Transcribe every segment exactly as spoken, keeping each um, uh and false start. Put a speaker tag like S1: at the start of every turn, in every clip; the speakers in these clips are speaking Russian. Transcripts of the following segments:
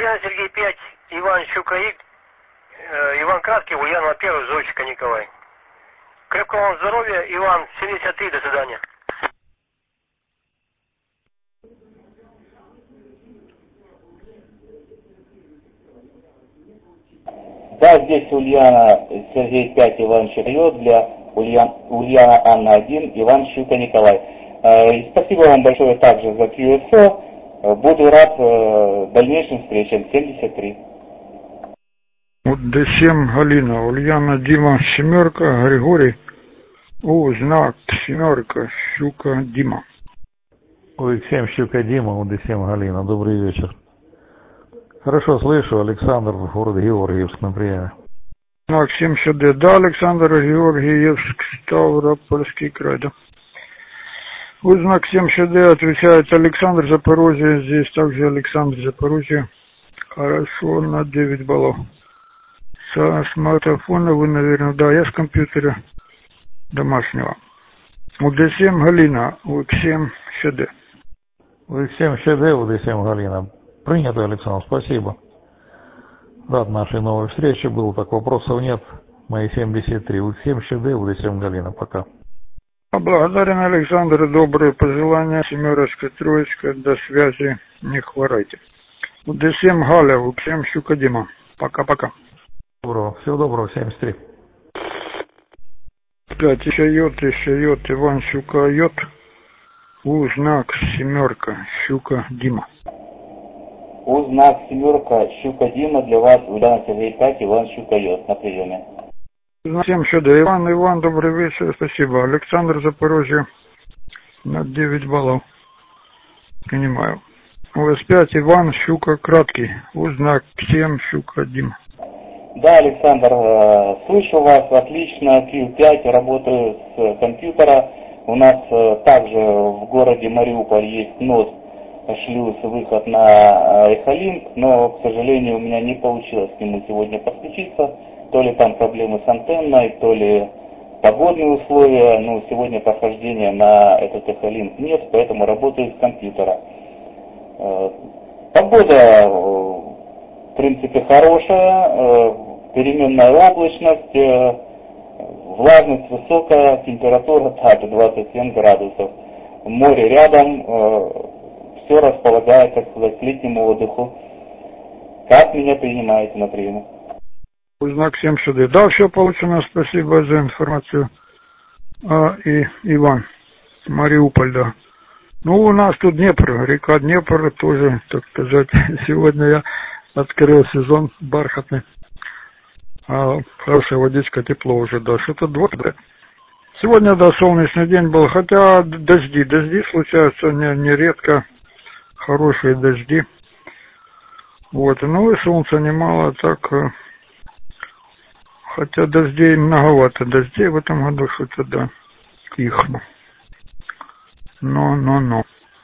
S1: Ульяна Сергей пять, Иван Щукаик, э, Иван Краткий, Ульяна первый, Зойчика Николай. Крепкого вам здоровья, Иван семьдесят три, до свидания.
S2: Да, здесь Ульяна Сергей пять, Иван Щукаик, для Ульян, Ульяна Анна один, Иван Щука Николай. Э, спасибо вам большое также за кью эс о. Буду рад э, дальнейшим встречам. семьдесят три.
S3: дэ семь Галина, Ульяна Дима семерка, Григорий, У знак семерка, Щука Дима.
S4: У семь Щука Дима, У дэ семь Галина, добрый вечер. Хорошо слышу, Александр, город Георгиевск, на приеме.
S3: Знак семьдесят дэ, да, Александр, Георгиевск, Ставропольский край, да. У знак семьдесят дэ отвечает Александр, Запорожье, здесь также Александр, Запорожье. Хорошо, на девять баллов. Со смартфона вы, наверное, да, я с компьютера домашнего. У дэ семь Галина, У семь ЩД.
S4: У семь ЩД, У дэ семь Галина. Принято, Александр, спасибо. Рад нашей новой встрече был, так вопросов нет. Мои семьдесят три, У семь ЩД, У дэ семь Галина, пока.
S3: Благодарен, Александр, добрые пожелания, семерочка, троечка, до связи, не хворайте. У дэ семь Галя, У семь Щука Дима. Пока-пока.
S4: Доброго, всего доброго, семьдесят три.
S3: пять, еще йод, еще йод, Иван Щука йод, У знак семерка, Щука Дима.
S2: У знак семерка, Щука Дима, для вас Ульяна Сергей пять, Иван Щука йод, на приеме.
S3: Всем сюда. Иван, Иван, добрый вечер, спасибо. Александр, Запорожье, на девять баллов. Принимаю. У эс пять, Иван, Щука, краткий. У знак семь, Щука, Дима.
S2: Да, Александр, слышу вас, отлично, кью пять, работаю с компьютера. У нас также в городе Мариуполь есть ноут, шлюз, выход на Эхолинк, но, к сожалению, у меня не получилось к нему сегодня подключиться. То ли там проблемы с антенной, то ли погодные условия. Ну, сегодня прохождения на этот Эхолинк нет, поэтому работаю с компьютера. Погода, в принципе, хорошая, переменная облачность, влажность высокая, температура так, двадцать семь градусов. Море рядом, все располагает, так сказать, к летнему отдыху. Как меня принимаете на приеме?
S3: Знак семь сюда. Да, все получено, спасибо за информацию. А, и Иван, Мариуполь, да. Ну, у нас тут Днепр, река Днепр тоже, так сказать, сегодня я открыл сезон бархатный. А, хорошая водичка, тепло уже, да, что-то два, да. Сегодня, да, солнечный день был, хотя дожди, дожди случаются не, не редко, хорошие дожди. Вот, ну и солнца немало, так, хотя дождей многовато, дождей в этом году что-то, да, их. Но, но, но.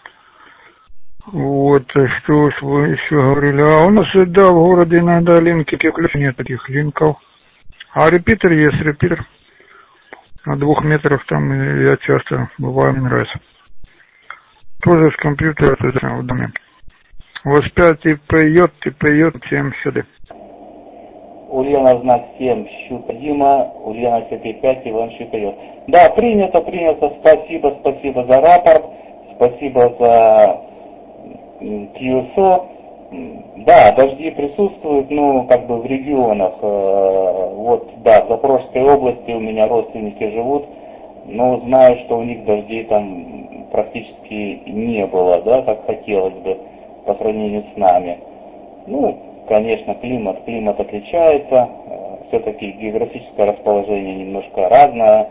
S3: Вот, что ж вы еще говорили? А у нас, да, в городе иногда линки, нет таких линков. А репитер есть, репитер. На двух метрах там я часто бываю, мне нравится. Тоже с компьютера в доме. У вас пять и поет, и поет семь сюда.
S2: Ульяна знак семь, Щука Дима, Ульяна Сергей пять, Иван Щука йод. Да, принято, принято, спасибо, спасибо за рапорт, спасибо за кью эс о. Да, дожди присутствуют, ну, как бы в регионах. Вот, да, в Запорожской области у меня родственники живут, но знаю, что у них дождей там практически не было, да, как хотелось бы по сравнению с нами. Ну, конечно, климат, климат отличается, все-таки географическое расположение немножко разное.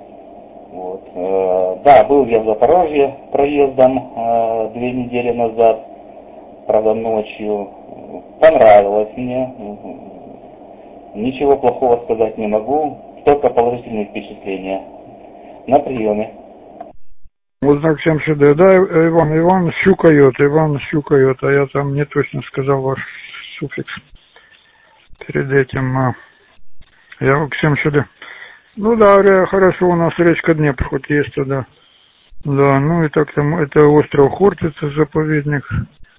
S2: Вот. Да, был я в Запорожье проездом две недели назад, правда ночью. Понравилось мне, ничего плохого сказать не могу, только положительные впечатления. На приеме.
S3: Вот знак семь сюда, да, Иван, Иван Щукает, Иван Щукает, а я там не точно сказал ваш суффикс перед этим. А, я к семь сюда. Ну да, хорошо, у нас речка Днепр хоть есть туда. Да, ну и так там, это остров Хортица, заповедник.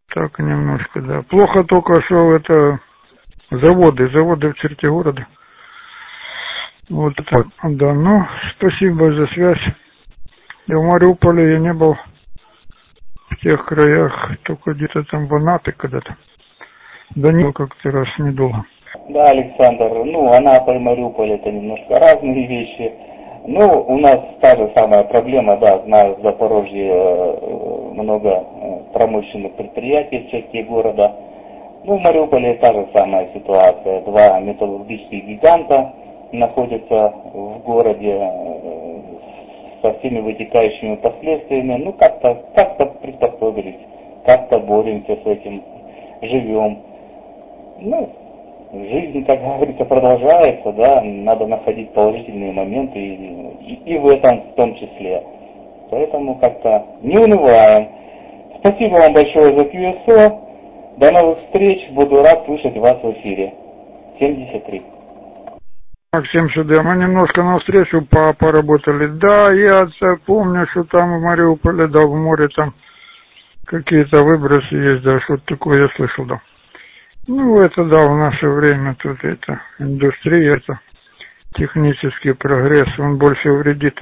S3: Так, немножко, да. Плохо только, что это заводы, заводы в черте города. Вот так, да, ну, спасибо за связь. Я в Мариуполе я не был в тех краях, только где-то там в Анапе когда-то. Да не, как-то раз недолго.
S2: Да, Александр, ну, Анапа и Мариуполь это немножко разные вещи. Ну, у нас та же самая проблема, да, знаю, в Запорожье много промышленных предприятий в черте города. Ну, в Мариуполе та же самая ситуация. Два металлургических гиганта находятся в городе со всеми вытекающими последствиями. Ну, как-то как-то приспособились, как-то боремся с этим, живем. Ну, жизнь, как говорится, продолжается, да, надо находить положительные моменты и, и, и в этом в том числе. Поэтому как-то не унываем. Спасибо вам большое за кью эс о. До новых встреч. Буду рад слышать вас в эфире. семьдесят три.
S3: Максим Шуде, мы немножко навстречу по поработали. Да, я помню, что там в Мариуполе, да, в море там какие-то выбросы есть, да, что-то такое я слышал, да. Ну, это, да, в наше время тут это индустрия, это технический прогресс, он больше вредит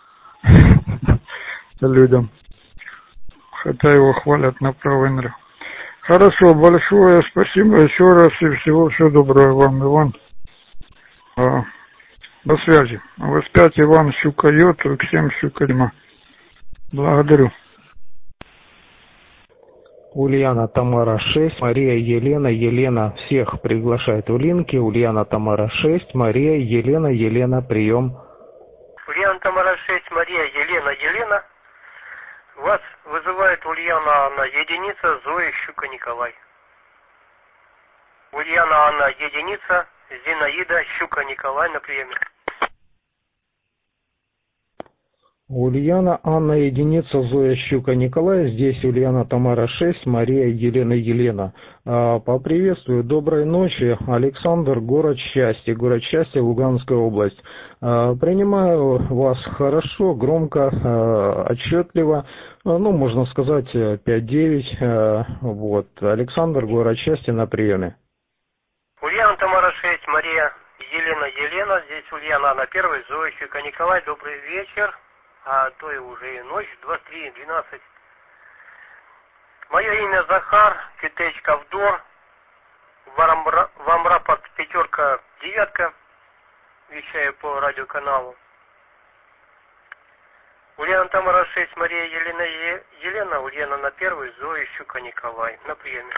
S3: людям. Хотя его хвалят направо и налево. Хорошо, большое спасибо еще раз и всего всего доброго вам, Иван. А, до связи. Вас пять Иван Щукайот, всем Щукарьма. Благодарю.
S5: Ульяна Тамара шесть, Мария Елена, Елена всех приглашает в линке. Ульяна Тамара шесть, Мария Елена, Елена, прием.
S1: Ульяна Тамара шесть, Мария Елена, Елена. Вас вызывает Ульяна Анна единица, Зоя Щука Николай. Ульяна Анна единица, Зинаида Щука Николай на приеме.
S5: Ульяна Анна единица, Зоя Щука Николай. Здесь Ульяна Тамара шесть, Мария Елена Елена. А, поприветствую, доброй ночи. Александр, город счастья, город счастья, Луганская область. А, принимаю вас хорошо, громко, а, отчетливо. А, ну, можно сказать, пять девять. А, вот. Александр, город счастья на приеме.
S1: Ульяна Тамара шесть, Мария Елена Елена. Здесь Ульяна Анна первая, Зоя Щука Николай. Добрый вечер. А то и уже и ночь, двадцать три двенадцать. Мое имя Захар, Китеч Ковдор, вам рапорт пятерка девятка, вещаю по радиоканалу. Ульяна Тамара шесть, Мария Елена Елена, Ульяна на первой, Зоя Щука Николай. На приеме.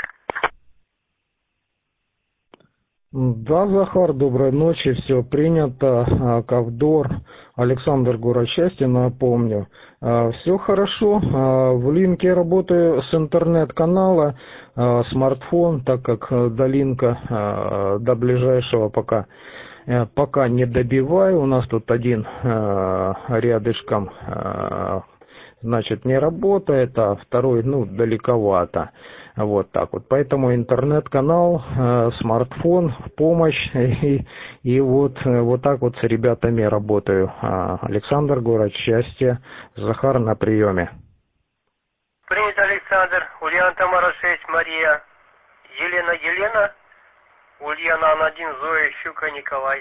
S5: Да, Захар, доброй ночи, все принято. Ковдор, Александр, город счастья, напомню. Все хорошо, в линке работаю с интернет-канала, смартфон, так как до линка, до ближайшего пока, пока не добиваю. У нас тут один рядышком, значит, не работает, а второй, ну, далековато. Вот так вот. Поэтому интернет-канал, э, смартфон в помощь. И, и вот, вот так вот с ребятами работаю. А, Александр, город счастья. Захар на приеме.
S1: Принято, Александр. Ульяна Тамара шесть, Мария Елена Елена. Ульяна Анна один, Зоя Щука Николай.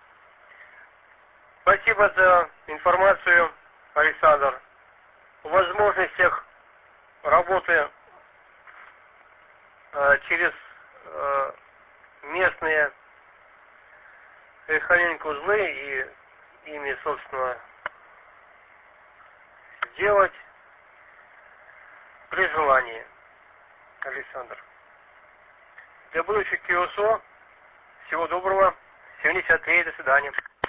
S1: Спасибо за информацию, Александр. В возможностях работы через э, местные эхолинк-узлы и ими, собственно, сделать при желании, Александр. Для будущих кью эс о всего доброго. семьдесят три, до свидания.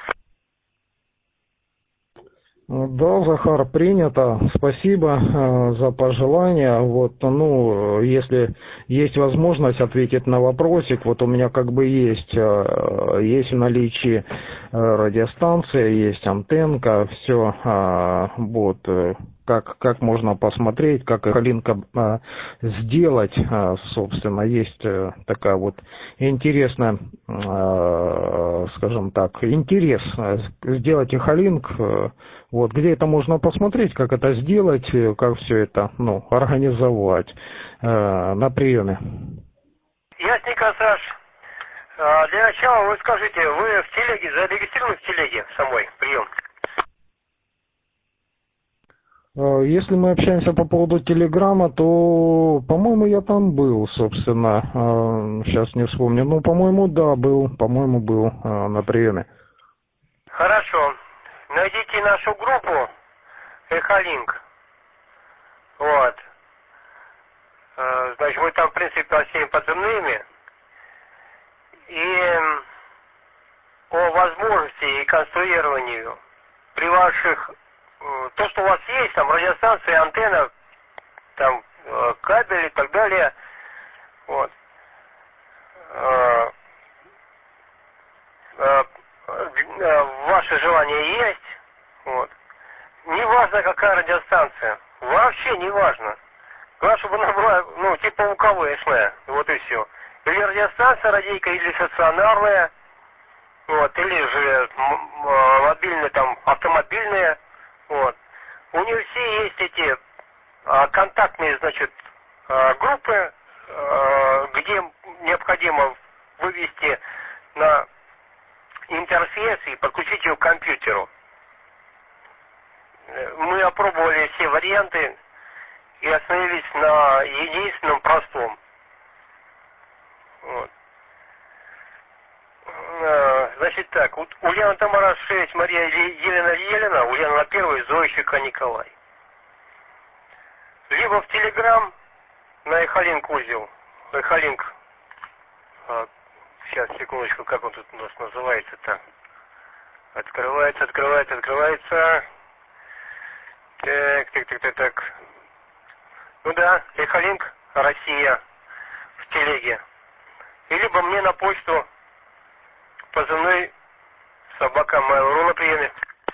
S5: Да, Захар, принято. Спасибо э, за пожелания. Вот, ну, если есть возможность ответить на вопросик, вот у меня как бы есть, э, есть в наличии э, радиостанция, есть антенка, все, э, вот. Э, как, как можно посмотреть, как Халинка э, сделать, э, собственно, есть э, такая вот интересная, э, скажем так, интерес э, сделать и Халинк, э, вот, где это можно посмотреть, как это сделать, э, как все это, ну, организовать э, на приеме.
S1: Ясненько, Саш. А, для начала вы скажите, вы в телеге, зарегистрированы в телеге самой прием?
S5: Если мы общаемся по поводу Телеграма, то, по-моему, я там был, собственно. Сейчас не вспомню. Ну, по-моему, да, был. По-моему, был на приеме.
S1: Хорошо. Найдите нашу группу Эхолинк. Вот. Значит, мы там, в принципе, по всеми позывными. И о возможности и конструированию при ваших... То, что у вас есть, там радиостанция, антенна, там кабель и так далее, вот. Ваше желание есть, вот. Не важно, какая радиостанция, вообще не важно. Главное, чтобы она была, ну, типа УКВшная, вот и все. Или радиостанция радийка, или стационарная, вот, или же мобильная, там, автомобильная. Вот. У нее все есть эти а, контактные, значит, а, группы, а, где необходимо вывести на интерфейс и подключить ее к компьютеру. Мы опробовали все варианты и остановились на единственном простом. Вот. Значит так, Ульяна Тамара шесть, Мария Елена Елена, Ульяна на первой, Зоищика Николай. Либо в Телеграм на Эхолинк узел. Эхолинк. А, сейчас, секундочку, как он тут у нас называется-то? Открывается, открывается, открывается. Так, так, так, так, так. Ну да, Эхолинк Россия в телеге. И либо мне на почту позывной собака Mail.ru на приеме.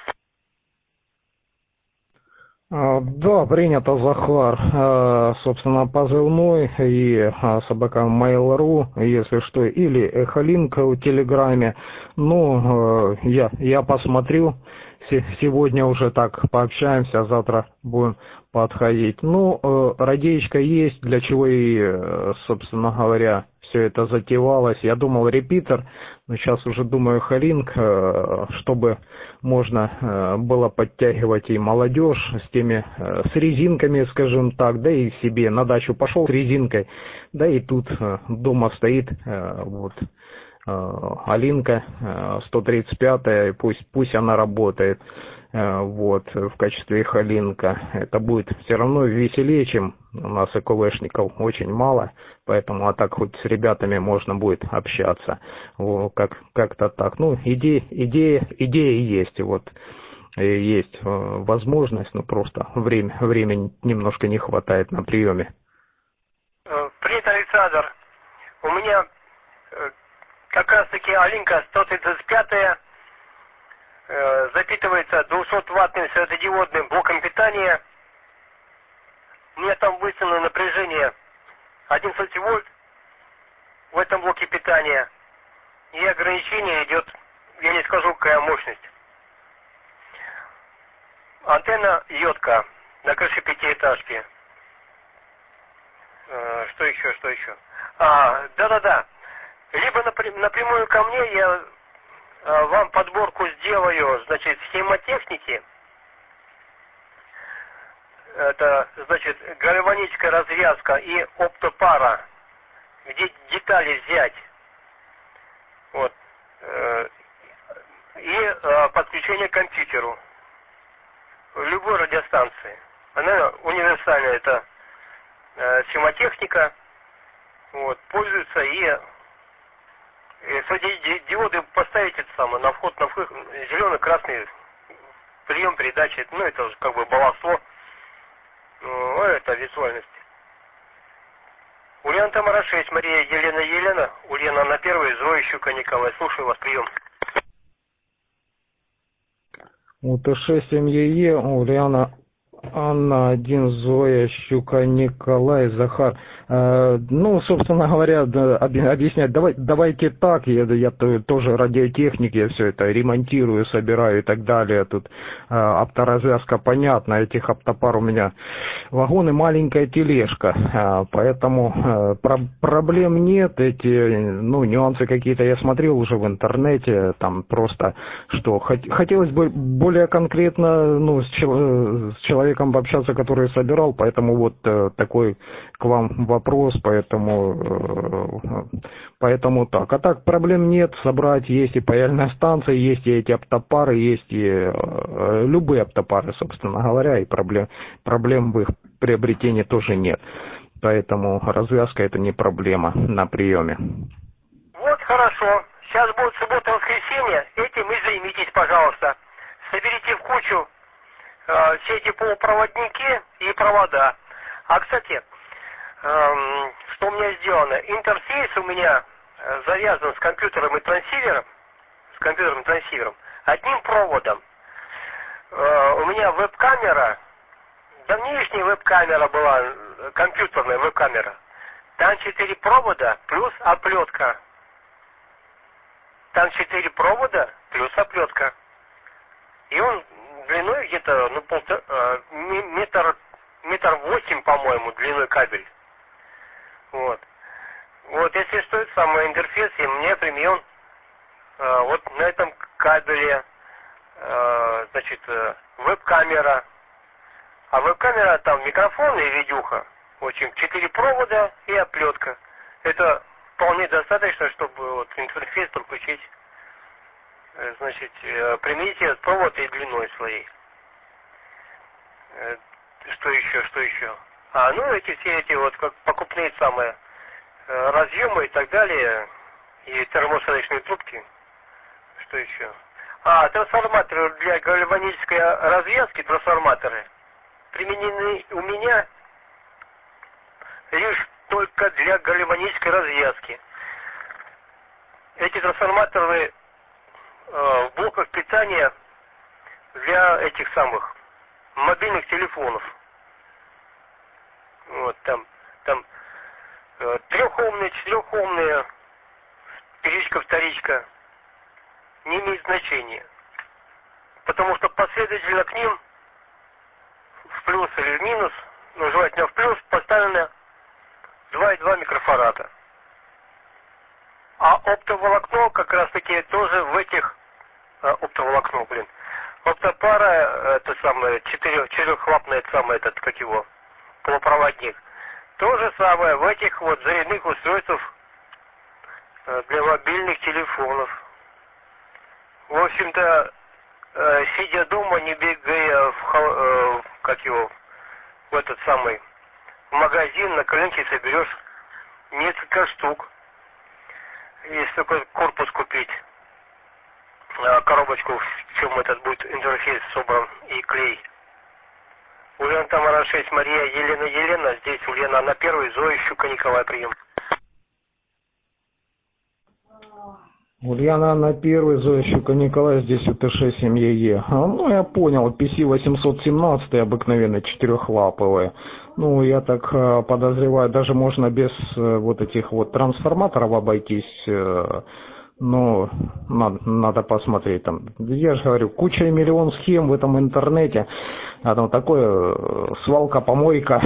S5: Да, принято, Захар. Собственно, позывной и собака Mail.ru, если что, или Эхолинк в Телеграме. Ну, я, я посмотрю. Сегодня уже так пообщаемся, а завтра будем подходить. Ну, радиечка есть, для чего и, собственно говоря, все это затевалось. Я думал репитер, но сейчас уже думаю Эхолинк, чтобы можно было подтягивать и молодежь с теми, с резинками, скажем так, да и себе на дачу пошел с резинкой, да и тут дома стоит вот Алинка сто тридцать пятая, пусть, пусть она работает вот в качестве Эхолинка. Это будет все равно веселее, чем у нас ЭКВшников очень мало, поэтому а так хоть с ребятами можно будет общаться. Вот, как, как-то так. Ну, идея, идея, идея есть, вот есть возможность, но просто время, времени немножко не хватает на приеме.
S1: Привет, Александр. У меня как раз таки Алинка сто тридцать пятая э, запитывается двухсотваттным светодиодным блоком питания. У меня там выставлено напряжение одиннадцать вольт в этом блоке питания. И ограничение идет, я не скажу, какая мощность. Антенна йодка на крыше пятиэтажки. Э, что еще, что еще? А, да-да-да. Либо напрямую ко мне я а, вам подборку сделаю, значит, схемотехники. Это, значит, гальваническая развязка и оптопара, где детали взять. Вот. И а, подключение к компьютеру. Любой радиостанции. Она универсальная, это а, схемотехника. Вот, пользуется и Если диоды поставить это самое, на вход, на вход, зеленый, красный, прием, передача, ну это уже как бы баловство, ну это визуальность. Ульяна Тамара шесть, Мария Елена Елена, Ульяна на первой, Зоя Щука Николай. Слушаю вас, прием.
S5: У Т шесть М Е Е, Ульяна Анна один, Зоя, Щука, Николай, Захар. Э, ну, собственно говоря, да, объ- объяснять, давай, давайте так, я, я то- тоже радиотехник, я все это ремонтирую, собираю и так далее. Тут э, авторазвязка понятна, этих автопар у меня вагон и маленькая тележка, э, поэтому э, про- проблем нет, эти, ну, нюансы какие-то я смотрел уже в интернете, там просто, что хот- хотелось бы более конкретно, ну, с, чел- с человеком пообщаться, который собирал, поэтому вот э, такой к вам вопрос, поэтому, э, поэтому так. А так проблем нет, собрать есть и паяльная станция, есть и эти оптопары, есть и э, любые оптопары, собственно говоря, и проблем, проблем в их приобретении тоже нет. Поэтому развязка это не проблема на приеме.
S1: Вот хорошо. Сейчас будет суббота, воскресенье. Этим и займитесь, пожалуйста. Соберите в кучу э, все эти полупроводники и провода. А, кстати, эм, что у меня сделано? Интерфейс у меня э, завязан с компьютером и трансивером, с компьютером и трансивером, одним проводом. Э, у меня веб-камера, давнишняя веб-камера была, компьютерная веб-камера. Там четыре провода плюс оплетка. Там четыре провода плюс оплетка. И он длиной где-то, ну, полтора, э, метр, метр восемь, по-моему, длиной кабель. Вот. Вот, если что, это самый интерфейс, и мне применен э, вот на этом кабеле, э, значит, э, веб-камера. А веб-камера там микрофон и видюха. В общем, четыре провода и оплетка. Это вполне достаточно, чтобы вот интерфейс подключить, э, значит, э, применить этот провод и длиной своей. Э, что еще, что еще? А, ну, эти все эти вот как покупные самые э, разъемы и так далее, и термосадочные трубки. Что еще? А, трансформаторы для гальванической развязки, трансформаторы, применены у меня лишь только для гальванической развязки. Эти трансформаторы э, в блоках питания для этих самых мобильных телефонов. Вот там, там э, трехомные, четырехомные, первичка, вторичка, не имеет значения. Потому что последовательно к ним в плюс или в минус, ну, желательно в плюс, поставлено два и два микрофарада. А оптоволокно как раз таки тоже в этих, а, оптоволокно, блин, оптопара, это самое, четырех, четырехлапный, это самое, этот, как его, полупроводник. То же самое в этих вот зарядных устройствах для мобильных телефонов. В общем-то, сидя дома, не бегая в, как его, в этот самый магазин, на коленке соберешь несколько штук. Если только корпус купить, коробочку, в чем этот будет интерфейс собран, и клей. Ульяна Тамара шесть, Мария, Елена, Елена. Здесь Ульяна на первый, Зоя, Щука, Николай, прием.
S5: Ульяна на первый, Зоя, Щука, Николай, здесь у Т шесть семь Е Е. А, ну, я понял, Пи Си восемьсот семнадцать обыкновенно четырехлаповые. Ну, я так э, подозреваю, даже можно без э, вот этих вот трансформаторов обойтись. Э, но надо, надо посмотреть там. Я же говорю, куча и миллион схем в этом интернете. А там такое, э, свалка, помойка.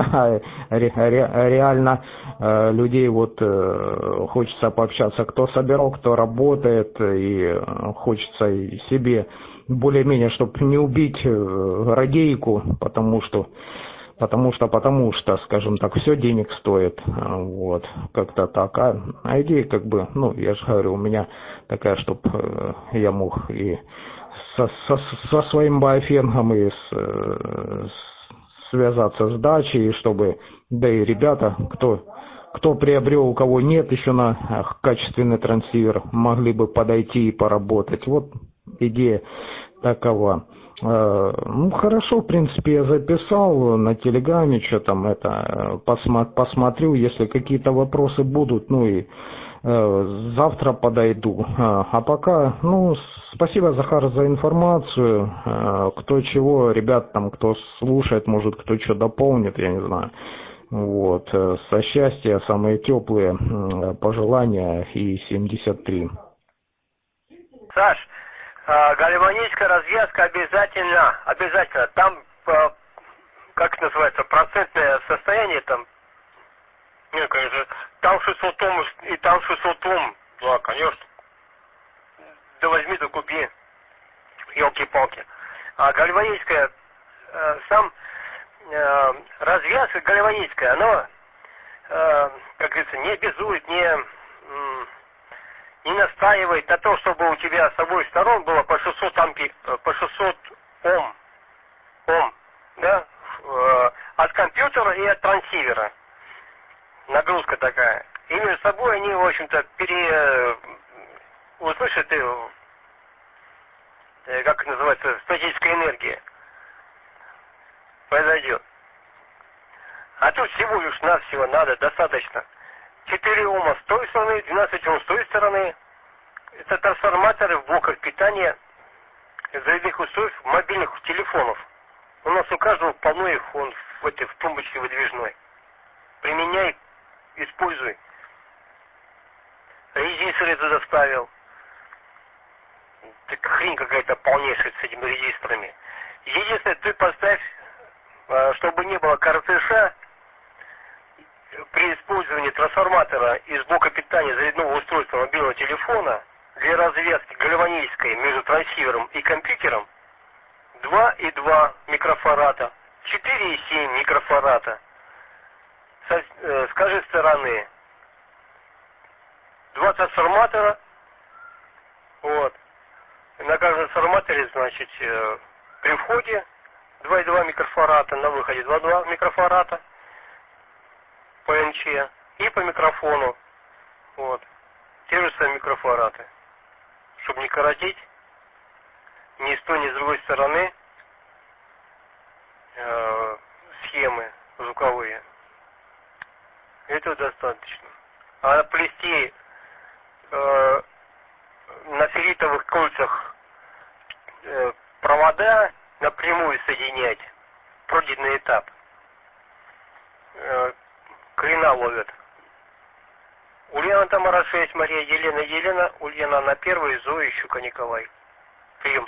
S5: Реально э, людей вот э, хочется пообщаться, кто собирал, кто работает, и хочется и себе более-менее, чтобы не убить э, радейку, потому что Потому что, потому что, скажем так, все денег стоит, вот, как-то так. А, а идея, как бы, ну, я же говорю, у меня такая, чтобы э, я мог и со, со, со своим баофенгом и с, э, с, связаться с дачей, чтобы, да и ребята, кто, кто приобрел, у кого нет еще на качественный трансивер, могли бы подойти и поработать. Вот идея такова. Ну, хорошо, в принципе, я записал на Телеграме, что там это, посмо- посмотрю, если какие-то вопросы будут, ну и завтра подойду. А пока, ну, спасибо, Захар, за информацию. Кто чего, ребят, там, кто слушает, может, кто что дополнит, я не знаю. Вот, со счастья, самые теплые пожелания и семьдесят три.
S1: Саш, гальваническая развязка обязательно, обязательно. Там, как это называется, процентное состояние там. Нет, конечно, там шестьсот Ом и там шестьсот Ом. Да, конечно. Да возьми, да купи. Елки-палки. А гальваническая, э, сам э, развязка гальваническая, она, э, как говорится, не обязует, не, э, не настаивает на то, чтобы у тебя с обоих сторон было по шестьсот ампи, по шестьсот Ом. Ом, да? Э, от компьютера и от трансивера. Нагрузка такая. И между собой они, в общем-то, пере... услышат, как это называется, статическая энергия произойдет. А тут всего лишь навсего надо, достаточно. четыре Ома с той стороны, двенадцать Ом с той стороны. Это трансформаторы в блоках питания зарядных устройств мобильных телефонов. У нас у каждого полно их, он в этой в тумбочке выдвижной. Применяй, используй. Резисторы туда ставил. Так хрень какая-то полнейшая с этими резисторами. Единственное, ты поставь, чтобы не было коротыша, при использовании трансформатора из блока питания зарядного устройства мобильного телефона для развязки гальванической между трансивером и компьютером два и два микрофарада, четыре и семь микрофарада. Со, э, с каждой стороны два трансформатора, вот, и на каждом трансформаторе, значит, э, при входе два и два микрофарада, на выходе два и два микрофарада по эн че и по микрофону, вот, те же самые микрофарады, чтобы не коротить ни с той, ни с другой стороны э, схемы звуковые. Этого достаточно. А плести э, на ферритовых кольцах э, провода, напрямую соединять, пройденный этап, э, крена ловят. Ульяна Тамара шесть, Мария Елена Елена, Ульяна на первой, Зоя Щука Николай. Прием.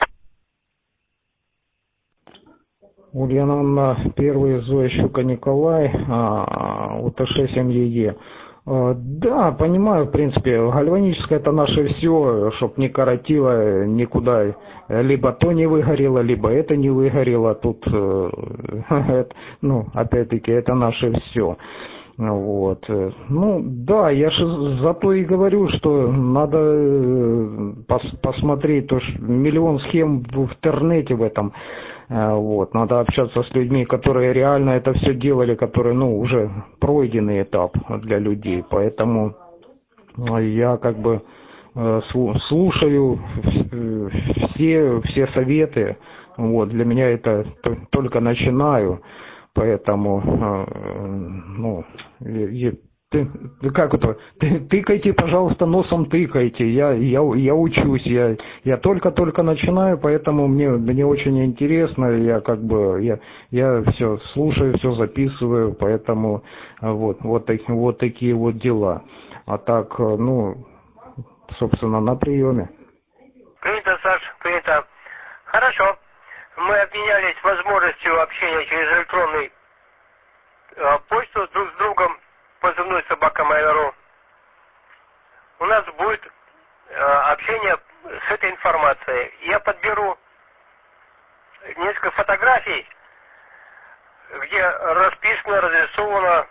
S5: Ульяна на первый, Зоя Щука Николай, УТ шесть эм е е. Да, понимаю, в принципе, гальваническое это наше все, чтоб не коротило никуда, либо то не выгорело, либо это не выгорело, тут, ну, опять-таки, это наше все. Вот. Ну, да, я же зато и говорю, что надо пос- посмотреть, то что миллион схем в интернете в этом. Вот, надо общаться с людьми, которые реально это все делали, которые, ну, уже пройденный этап для людей. Поэтому я как бы слушаю все, все советы. Вот, для меня это только начинаю. Поэтому, ну, ты, как это, ты, тыкайте, пожалуйста, носом тыкайте, я, я, я учусь, я, я только-только начинаю, поэтому мне, мне очень интересно, я как бы, я, я все слушаю, все записываю, поэтому вот, вот, вот такие вот дела. А так, ну, собственно, на приеме.
S1: Принято, Саш, принято. Хорошо. Мы обменялись возможностью общения через электронную э, почту друг с другом, позывной собака Майору. У нас будет э, общение с этой информацией. Я подберу несколько фотографий, где расписано, разрисована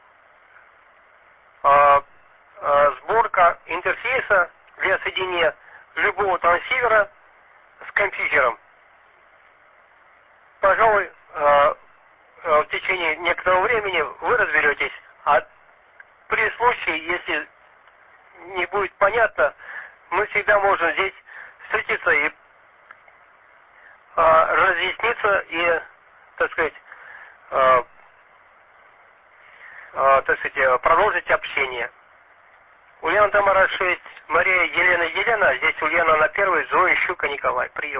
S1: э, э, сборка интерфейса для соединения любого трансивера с компьютером. Пожалуй, в течение некоторого времени вы разберетесь. А при случае, если не будет понятно, мы всегда можем здесь встретиться и разъясниться и, так сказать, так сказать, продолжить общение. Ульяна Тамара шесть, Мария Елена Елена, здесь Ульяна на первой, Зоя Щука Николай. Прием.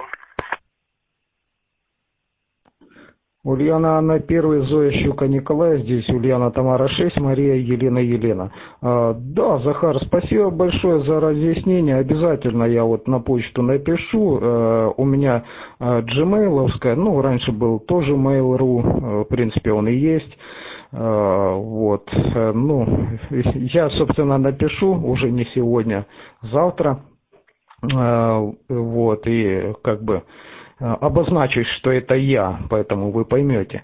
S5: Ульяна Анна первый, Зоя Щука Николай, здесь Ульяна Тамара шесть, Мария Елена Елена. А, да, Захар, спасибо большое за разъяснение. Обязательно я вот на почту напишу. А, у меня а, Gmail-овская, ну, раньше был тоже Mail.ru, а, в принципе, он и есть. А, вот, а, ну, я, собственно, напишу уже не сегодня, завтра. А, вот, и как бы обозначить, что это я, поэтому вы поймете.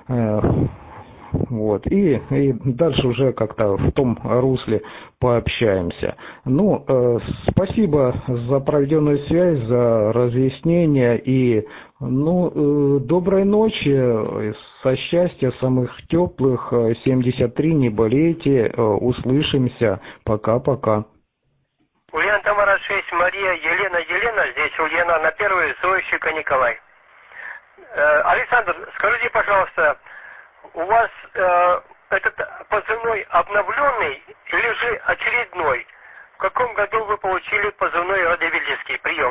S5: Вот. И, и дальше уже как-то в том русле пообщаемся. Ну, э, спасибо за проведенную связь, за разъяснение и, ну, э, доброй ночи, со счастья, самых теплых, семьдесят три, не болейте, э, услышимся, пока-пока.
S1: Ульяна Тамара шесть, Мария Елена Елена, здесь Ульяна на первой, Зоя Щука Николай. Э, Александр, скажите, пожалуйста, у вас э, этот позывной обновленный или же очередной? В каком году вы получили позывной Радивильский? Прием.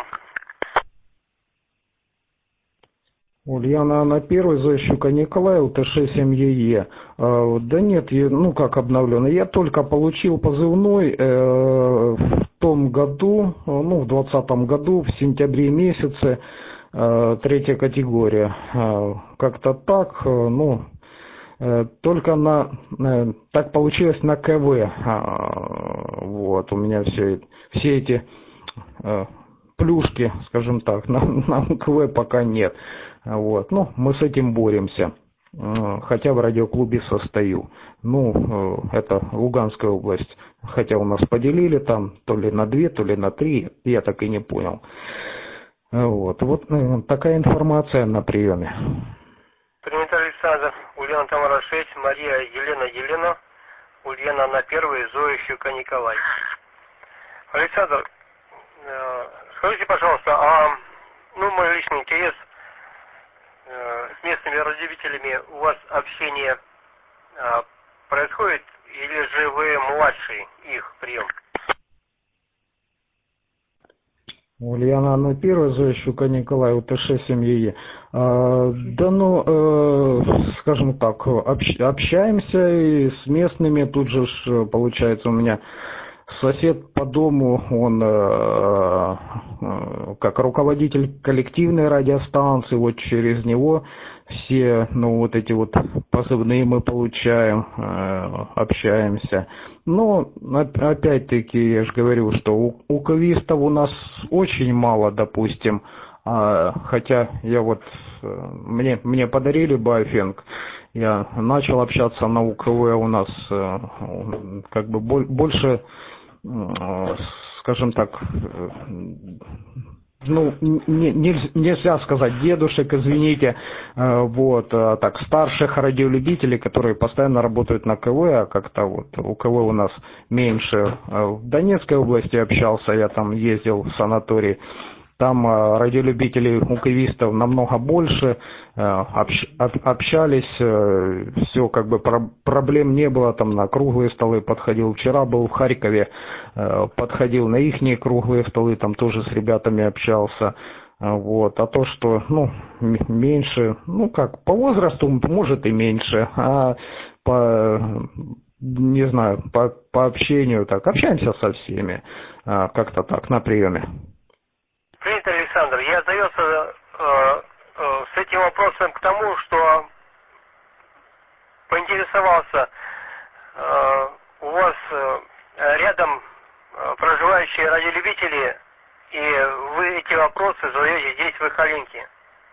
S5: Ульяна на первой, Зоя Щука Николай, УТШ семь ЕЕ. А, да нет, я, ну как обновленный, я только получил позывной э, в том году, ну в двадцатом году, в сентябре месяце, э, третья категория. Э, как-то так, э, ну, э, только на, э, так получилось на КВ. Э, вот, у меня все, все эти э, плюшки, скажем так, на, на КВ пока нет. Вот. Ну, мы с этим боремся, хотя в радиоклубе состою. Ну, это Луганская область, хотя у нас поделили там то ли на две, то ли на три, я так и не понял. Вот, вот такая информация на приеме.
S1: Принято, Александр. Ульяна Тамара шесть, Мария Елена Елена, Ульяна на первой, Зоя Щука Николай. Александр, скажите, пожалуйста, а, ну, мой личный интерес, с местными радиовителями у вас общение а, происходит, или же вы младший их? Прием.
S5: Ульяна Анна первая, Зоя Щука Николай, УТШ семь ЕЕ. А, да ну, э, скажем так, общ, общаемся и с местными, тут же ж, получается у меня сосед по дому, он э, э, как руководитель коллективной радиостанции, вот через него все, ну, вот эти вот позывные мы получаем, э, общаемся. Но, опять-таки, я же говорю, что у, у кавистов у нас очень мало, допустим, а, хотя я вот, мне, мне подарили Баофенг, я начал общаться на УКВ, у нас э, как бы больше, скажем так, ну, не, не, нельзя сказать дедушек, извините, вот, а так, старших радиолюбителей, которые постоянно работают на КВ, а как-то вот у КВ у нас меньше. В Донецкой области общался, я там ездил в санаторий, там радиолюбителей у кавистов намного больше, общ, общались, все как бы про, проблем не было, там на круглые столы подходил. Вчера был в Харькове, подходил на ихние круглые столы, там тоже с ребятами общался. Вот. А то, что, ну, меньше, ну как, по возрасту может и меньше, а по, не знаю, по, по общению так, общаемся со всеми, как-то так, на приеме.
S1: Принято, Александр. Я задался э, э, с этим вопросом к тому, что поинтересовался, э, у вас э, рядом э, проживающие радиолюбители, и вы эти вопросы задаете здесь, в Ихалинке.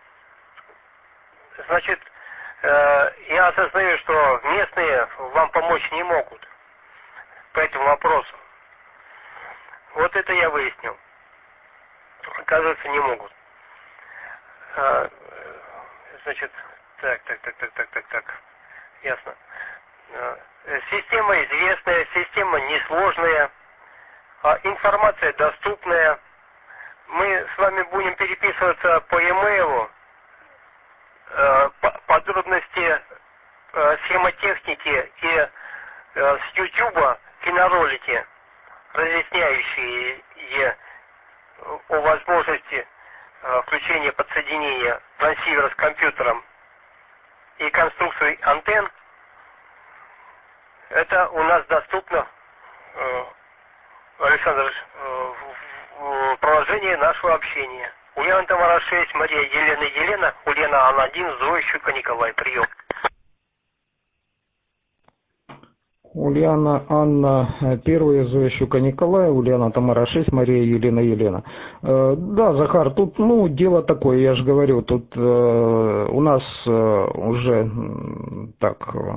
S1: Значит, э, я осознаю, что местные вам помочь не могут по этому вопросу. Вот это я выяснил. Оказывается, не могут. А, значит, так, так, так, так, так, так, так. Ясно. А, система известная, система несложная, а информация доступная. Мы с вами будем переписываться по e-mail, а, подробности а, схемотехники и а, с YouTube киноролики разъясняющие о возможности включения подсоединения трансивера с компьютером и конструкцией антенн, это у нас доступно, Александр, в приложении нашего общения. Ульяна Тамара шесть, Мария Елена Елена, Ульяна Анна один, Зоя Щука Николай. Прием.
S5: Ульяна Анна первая, Зоя Щука Николай, Ульяна Тамара шесть, Мария Елена Елена. Э, да, Захар, тут, ну, дело такое, я же говорю, тут э, у нас э, уже так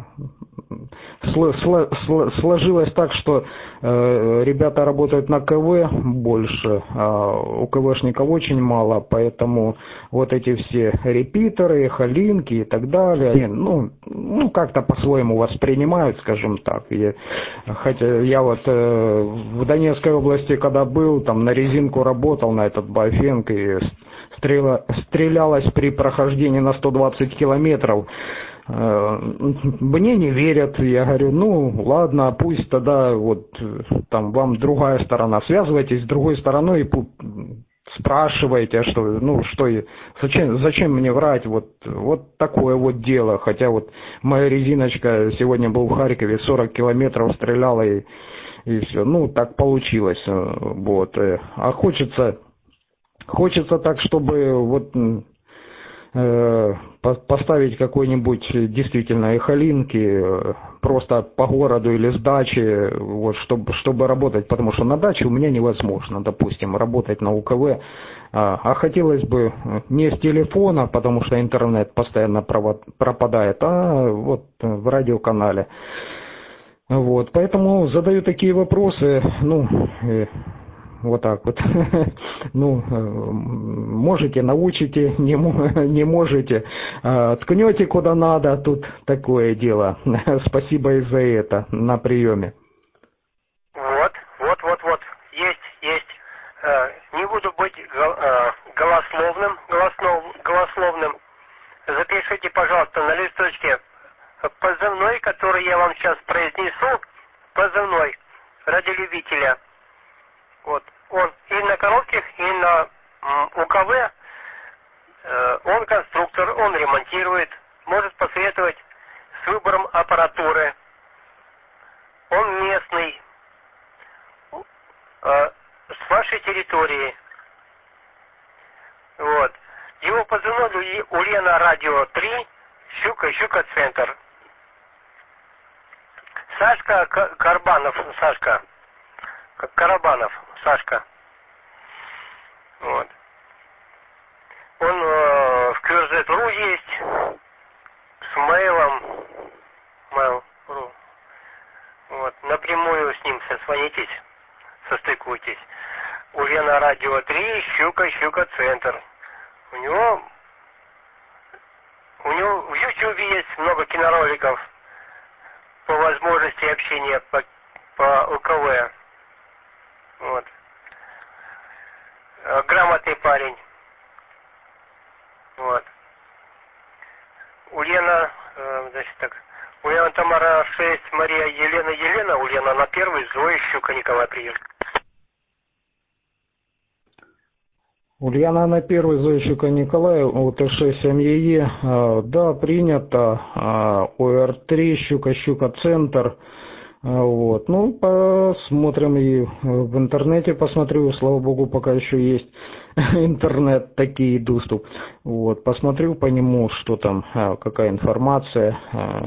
S5: сло, сло, сло, сложилось так, что э, ребята работают на КВ больше, а у КВшников очень мало, поэтому вот эти все репитеры, халинки и так далее, они, ну, ну как-то по-своему воспринимают, скажем так. И, хотя я вот э, в Донецкой области, когда был, там на резинку работал, на этот Байфенг, и стрела, стрелялась при прохождении на сто двадцать километров. Э, мне не верят, я говорю, ну ладно, пусть тогда вот там вам другая сторона, связывайтесь с другой стороной и спрашиваете, что, ну, что, зачем, зачем мне врать, вот, вот такое вот дело, хотя вот моя резиночка сегодня был в Харькове, сорок километров стреляла и, и все, ну, так получилось, вот, а хочется, хочется так, чтобы вот э, поставить какой-нибудь действительно эхолинки просто по городу или с дачи, вот, чтобы, чтобы работать, потому что на даче у меня невозможно, допустим, работать на УКВ, а, а хотелось бы не с телефона, потому что интернет постоянно пропадает, а вот в радиоканале. Вот, поэтому задаю такие вопросы, ну, вот так вот. Ну, можете, научите, не, не можете, ткнете куда надо, тут такое дело. Спасибо и за это на приеме.
S1: Вот, вот, вот, вот, есть, есть. Не буду быть голословным, голословным. Запишите, пожалуйста, на листочке позывной, который я вам сейчас произнесу, позывной радиолюбителя. Вот, он и на коротких, и на УКВ, э, он конструктор, он ремонтирует, может посоветовать с выбором аппаратуры. Он местный, э, с вашей территории. Вот. Его позывной Ульяна Радио три, Щука, Щука Центр. Сашка Карбанов, Сашка. Карабанов, Сашка. Вот. Он э, в кью эр зет точка ру есть, с мейлом, mail.ru. Вот. Напрямую с ним созвонитесь, состыкуйтесь. Ульяна Радио три, Щука, Щука Центр. У него, у него в Ютубе есть много кинороликов по возможности общения по, по УКВ. Вот. Грамотный парень. Вот. Ульяна, э, значит так, Ульяна Тамара шесть, Мария Елена Елена, Ульяна на первый, Зоя Щука Николай, прием.
S5: Ульяна на первый, Зоя Щука Николай, ОТ шесть эм е е, да, принято, о эр три, Щука, Щука Центр. Вот. Ну, посмотрим и в интернете посмотрю, слава богу, пока еще есть интернет, такие доступ. Вот. Посмотрю по нему, что там, какая информация,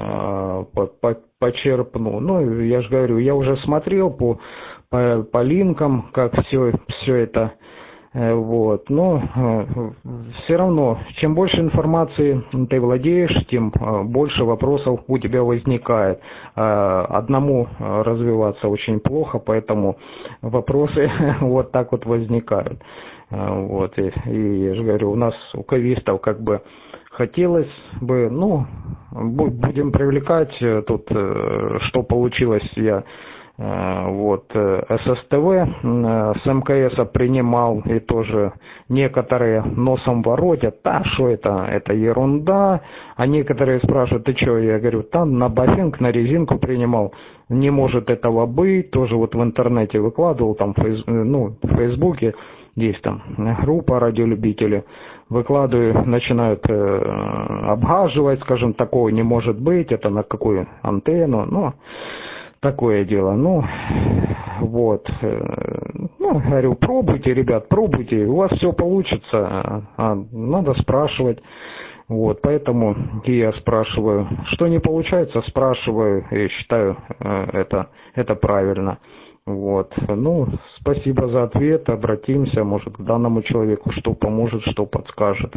S5: почерпну. Ну, я же говорю, я уже смотрел по, по, по линкам, как все, все это. Вот, но все равно, чем больше информации ты владеешь, тем больше вопросов у тебя возникает. Одному развиваться очень плохо, поэтому вопросы вот так вот возникают. Вот, и, и я же говорю, у нас у ковистов как бы хотелось бы, ну, будем привлекать тут, что получилось, я вот, эс эс тэ вэ с эм ка эс принимал, и тоже некоторые носом воротят, да, что это, это ерунда, а некоторые спрашивают, ты что, я говорю, там на бафинг, на резинку принимал, не может этого быть, тоже вот в интернете выкладывал, там, фейс, ну, в Фейсбуке есть там группа радиолюбителей, выкладываю, начинают э, обгаживать, скажем, такого не может быть, это на какую антенну, ну, такое дело, ну, вот, ну, говорю, пробуйте, ребят, пробуйте, у вас все получится, а надо спрашивать, вот, поэтому и я спрашиваю, что не получается, спрашиваю, и считаю это, это правильно, вот, ну, спасибо за ответ, обратимся, может, к данному человеку что поможет, что подскажет.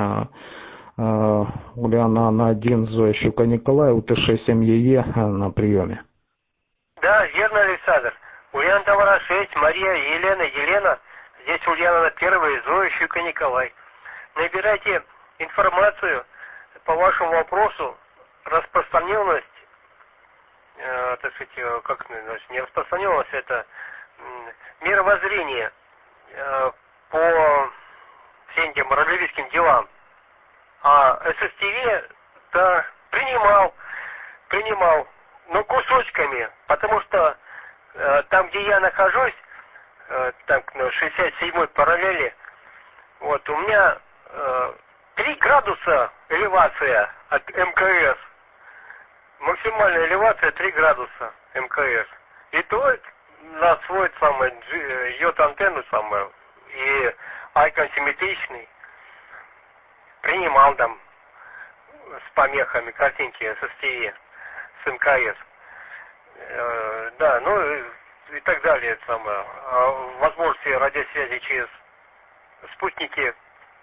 S5: Ульяна на один, Зоя Щука Николай, У Т шесть семь Е Е на приеме.
S1: Да, верно, Александр. Ульяна Тамара шесть, Мария, Елена, Елена. Здесь Ульяна на первой, Зоя Щука Николай. Набирайте информацию по вашему вопросу. Распространенность, э, так сказать, как значит, не распространенность, это э, мировоззрение э, по всем этим радиологическим делам. А эс эс тэ вэ, да, принимал, принимал. Ну, кусочками, потому что э, там, где я нахожусь, э, там, на шестьдесят седьмой параллели, вот, у меня э, три градуса элевация от эм ка эс. Максимальная элевация три градуса эм ка эс. И то на свой самый йод-антенну самую и айкон симметричный принимал там с помехами картинки эс эс тэ вэ. С эм ка эс. Э, да, ну и, и так далее. Самое. А возможности радиосвязи через спутники,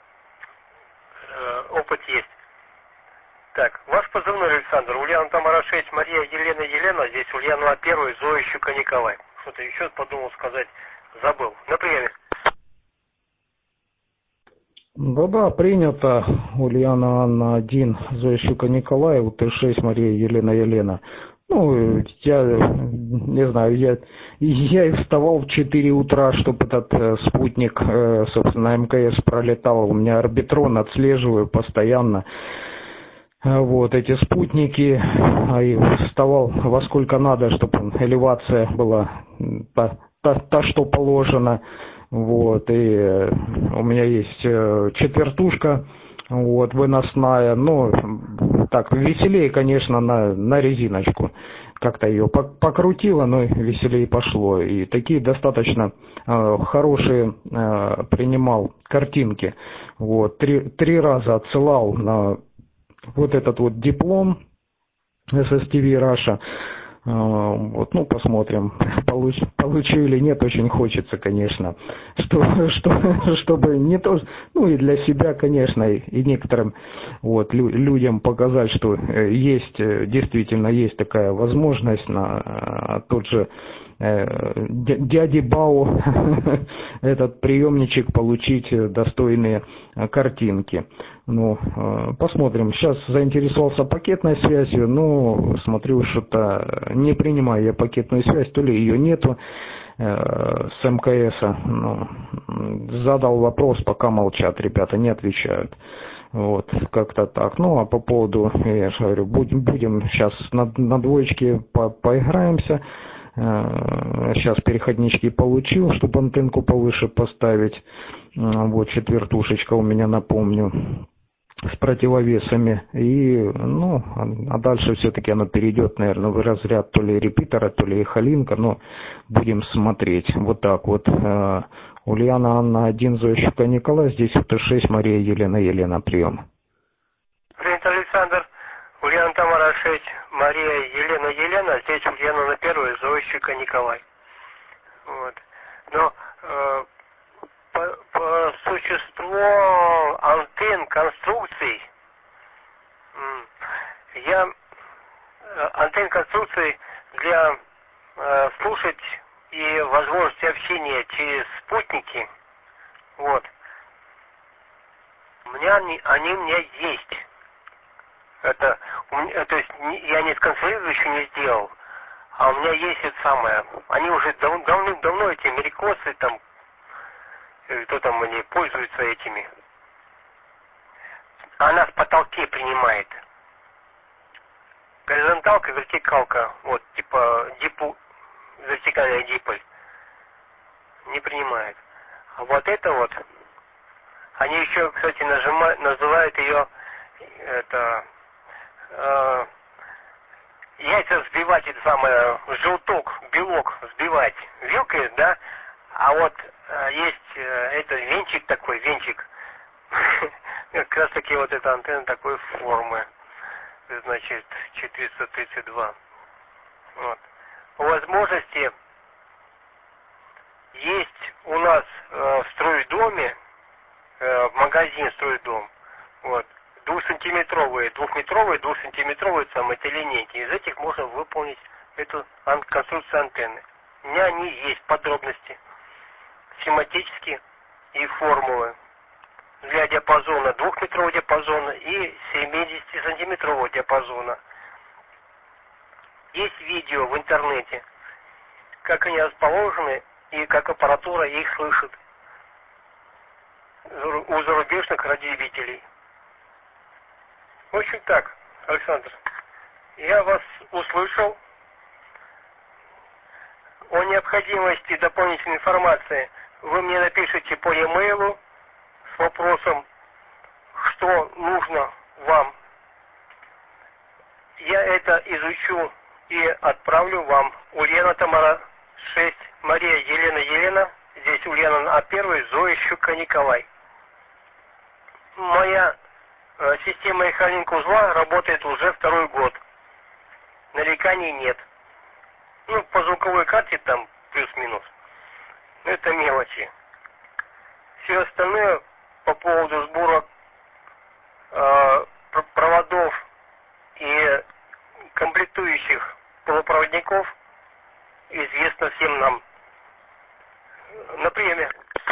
S1: э, опыт есть. Так, ваш позывной, Александр. Ульяна Тамара шесть, Мария, Елена, Елена. Здесь Ульяна первая, Зоя Щука Николай. Что-то еще подумал сказать, забыл. На приеме.
S5: Да-да, принято. Ульяна Анна один, Зоя Щука Николай, У Т шесть, Мария, Елена, Елена. Ну, я не знаю, я, я и вставал в четыре утра, чтобы этот э, спутник, э, собственно, эм ка эс пролетал. У меня орбитрон, отслеживаю постоянно. Вот, эти спутники, а и вставал во сколько надо, чтобы элевация была та, та, та что положено. Вот, и э, у меня есть э, четвертушка, вот, выносная, ну, так, веселее, конечно, на, на резиночку. Как-то ее покрутило, но веселее пошло. И такие достаточно э, хорошие э, принимал картинки. Вот, три, три раза отсылал на вот этот вот диплом эс эс тэ вэ Russia. Вот, ну, посмотрим, получ, получу или нет, очень хочется, конечно, что, что, чтобы не то, ну, и для себя, конечно, и, и некоторым вот, лю, людям показать, что есть, действительно есть такая возможность на тот же э, дяди Бау этот приемничек получить достойные картинки. Ну, посмотрим. Сейчас заинтересовался пакетной связью, но смотрю, что-то не принимаю я пакетную связь, то ли ее нету э, с эм ка эс. Ну, задал вопрос, пока молчат, ребята, не отвечают. Вот, как-то так. Ну, а по поводу, я же говорю, будем, будем сейчас на, на двоечке по, поиграемся. Э, сейчас переходнички получил, чтобы антенку повыше поставить. Вот, четвертушечка у меня, напомню, с противовесами. И, ну, а дальше все-таки оно перейдет, наверное, в разряд то ли репитера, то ли эхолинка, но будем смотреть. Вот так вот. Ульяна Анна один, Зоя Щука Николай, здесь У Т шесть, Мария, Елена, Елена, прием.
S1: Принят, Александр. Ульяна Тамара шесть, Мария, Елена, Елена, здесь Ульяна на первой, Зоя Щука Николай. Вот. Но э, по, по существу антенн, конструкций, я антенн конструкций для э, слушать и возможности общения через спутники, вот, у меня они, они у меня есть. Это, у меня, то есть я не сконструирую, еще не сделал, А у меня есть это самое. Они уже дав, давным-давно, эти америкосы, там, кто там они, пользуются этими. Она в потолке принимает. Горизонталка, вертикалка. Вот, типа, дипу, вертикальная диполь. Не принимает. А вот это вот, они еще, кстати, нажимают, называют ее, это, э, яйца взбивать, это самое, желток, белок взбивать вилкой, да, а вот э, есть э, это венчик такой, венчик, как раз таки вот эта антенна такой формы, значит, четыреста тридцать два. Вот. По возможности есть у нас э, в стройдоме, э, магазин стройдом, вот, двухсантиметровые, двухметровые, двухсантиметровые там эти линейки. Из этих можно выполнить эту ан- конструкцию антенны. У меня они есть, подробности, схематические и формулы для диапазона двухметрового диапазона и семидесятисантиметрового диапазона. Есть видео в интернете, как они расположены и как аппаратура их слышит у зарубежных радиовидителей. В общем так, Александр, я вас услышал. О необходимости дополнительной информации вы мне напишите по e-mail с вопросом, что нужно вам. Я это изучу и отправлю вам. Ульяна Тамара шесть, Мария Елена Елена, здесь Ульяна А первый, Зоя Щука Николай. Моя э, система эхолинк узла работает уже второй год. Нареканий нет. Ну, по звуковой карте там плюс-минус. Это мелочи. Все остальное по поводу сбора э, проводов и комплектующих полупроводников известно всем нам. На приеме.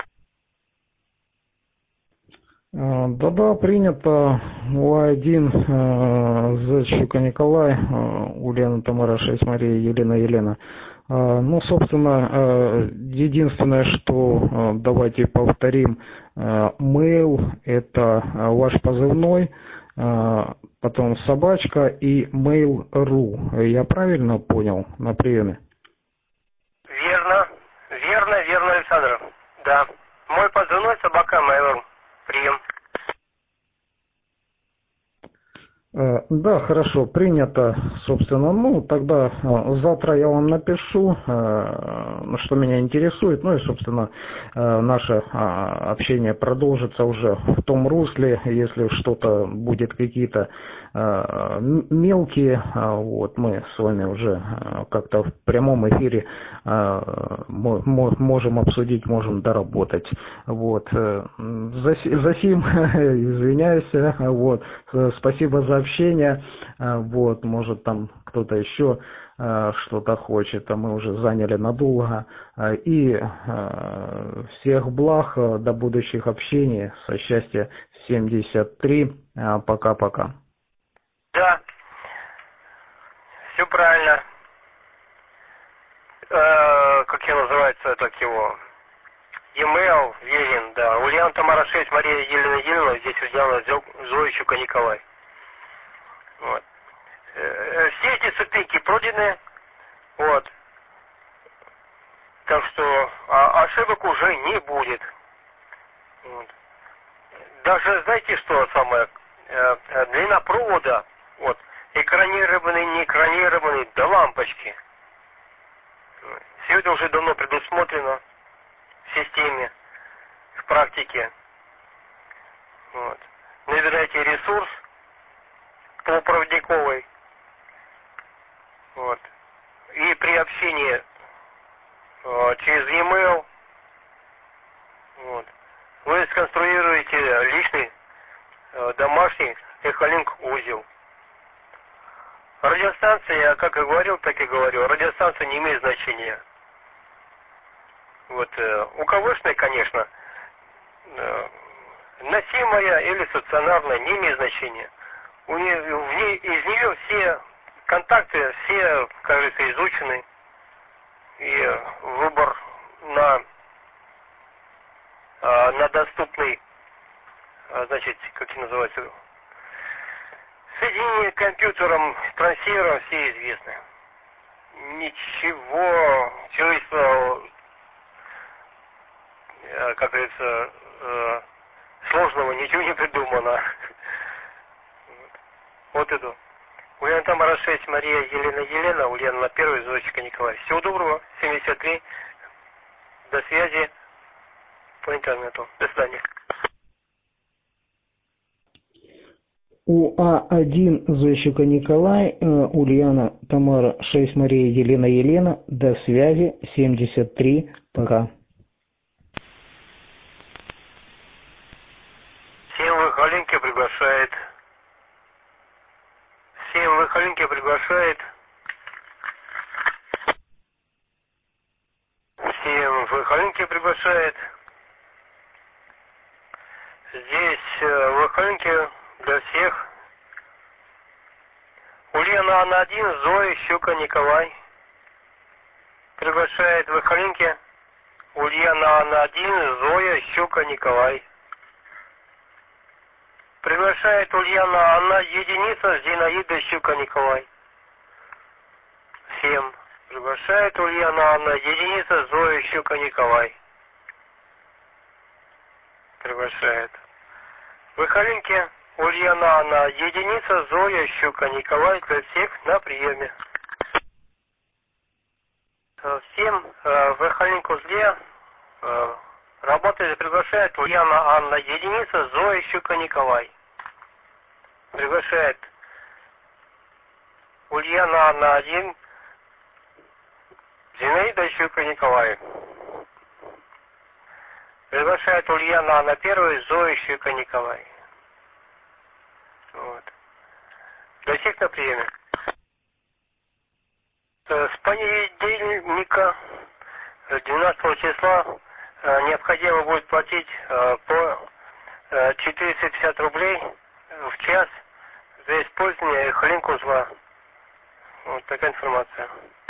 S5: Да-да, принято. У один, Зайчука Николай, Ульяна Тамара шесть, Мария Елена Елена. Ну, собственно, единственное, что давайте повторим, mail — это ваш позывной, потом собачка и mail.ru. Я правильно понял на приеме?
S1: Верно, верно, верно, Александр. Да. Мой позывной собака mail.ru. Прием.
S5: Да, хорошо, принято, собственно. Ну, тогда завтра я вам напишу, что меня интересует. Ну и, собственно, наше общение продолжится уже в том русле, если что-то будет, какие-то мелкие, вот, мы с вами уже как-то в прямом эфире можем обсудить, можем доработать. Вот. За сим извиняюсь, вот. Спасибо за общение. Вот, может, там кто-то еще что-то хочет, а мы уже заняли надолго. И всех благ, до будущих общений. Со счастья семьдесят три. Пока-пока.
S1: Да, все правильно. Э, как я называется, так его, e-mail верен, да. Ульяна Тамара шесть, Мария Елена Елена, здесь Ульяна Зоя Щука Николай. Вот. Э, все эти ступеньки пройдены, вот. Так что а, ошибок уже не будет. Вот. Даже, знаете, что самое, э, длина провода, вот, экранированный, не экранированный, до лампочки. Все это уже давно предусмотрено в системе, в практике. Вот. Набирайте ресурс полупроводниковый. Вот. И при общении э, через e-mail, вот, вы сконструируете личный э, домашний эхолинк узел. Радиостанция, я как и говорил, так и говорю, радиостанция не имеет значения. Вот, э, УКВшная, конечно, э, носимая или стационарная, не имеет значения. У нее, в ней, из нее все контакты все, как говорится, изучены. И выбор на, на доступный, значит, как это называется, соединение компьютером, трансивером все известны. Ничего, человечество, как говорится, сложного ничего не придумано. Вот это. Ульяна Тамара шесть, Мария Елена Елена, Ульяна на первой, Зоечка Николай. Всего доброго, семьдесят три. До связи по интернету. До свидания.
S5: У А один Зойчика Николай, Ульяна Тамара шесть, Мария Елена Елена. До связи, семьдесят три. Пока.
S1: Всем Выхоленки приглашает. Всем Выхоленки приглашает. Всем Выхоленки приглашает. Здесь Выхоленки для всех. Ульяна Анна один, Зоя, Щука, Николай. Приглашает Выхоленки. Ульяна Анна один, Зоя, Щука, Николай. Приглашает Ульяна Анна единица, Зинаида, Щука, Николай. Всем. Приглашает Ульяна Анна единица, Зоя, Щука, Николай. Приглашает. Выхоленки. Ульяна Анна единица, Зоя, Щука, Николай для всех на приеме. Всем в Выхоленку зле работает, приглашает Ульяна Анна единица, Зоя, Щука, Николай. Приглашает Ульяна Анна один, Зинаида, Щука, Николай. Приглашает Ульяна Анна первую, Зоя, Щука, Николай. Вот. Для всех на приеме. С понедельника, двенадцатого числа, необходимо будет платить по четыреста пятьдесят рублей в час за использование Выхоленку узла. Вот такая информация.